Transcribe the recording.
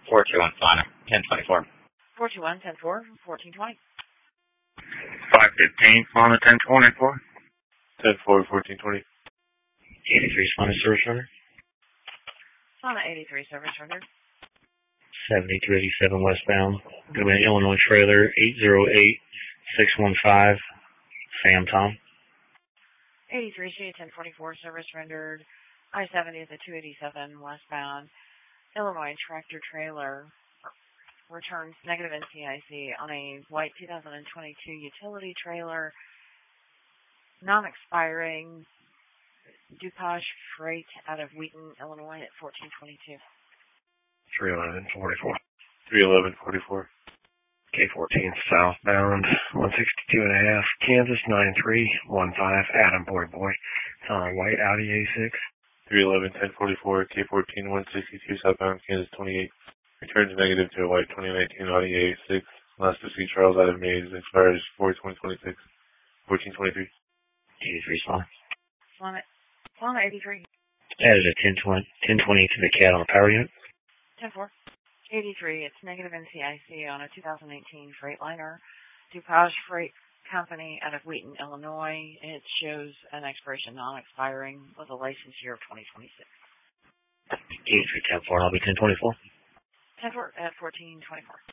421 Fauna, 1024. 421 10-4, 1420. 515 Fauna, 1024. 10-4, 1420. 83 Fauna service runner. Fauna 83 service rendered. 7287 westbound. Going to be an Illinois trailer, 808615, Sam Tom. 83 C 1044 service rendered. I-70 is a 287 westbound. Illinois tractor trailer returns negative NCIC on a white 2022 utility trailer, non-expiring, DuPage Freight out of Wheaton, Illinois at 1422. 31144. 31144. K14 southbound, 162.5, Kansas 9315, Adam Boy. It's on a white Audi A6. 311-1044, K14 162 southbound, Kansas 28. Returns negative to a white 2019 Audi A6. Last to see Charles Adam Mays expires 4/2026. 1423. 83 Fauna. Fauna 83. Added a 1020 to the CAT on the power unit. 10-4. 83, it's negative NCIC on a 2018 Freightliner. DuPage Freight Company out of Wheaton, Illinois. It shows an expiration non-expiring with a license year of 2026. 83 10-4, I'll be 1024. 10-4 at 1424.